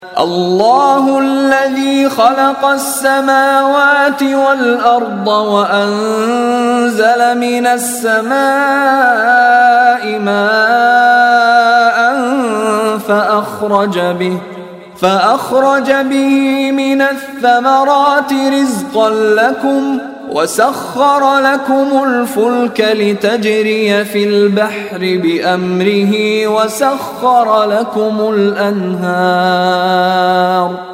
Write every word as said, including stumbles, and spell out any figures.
الله الذي خلق السماوات والأرض وأنزل من السماء ماء فأخرج به فأخرج به من الثمرات رزقا لكم وسخر لكم الفلك لتجري في البحر بأمره وسخر لكم الأنهار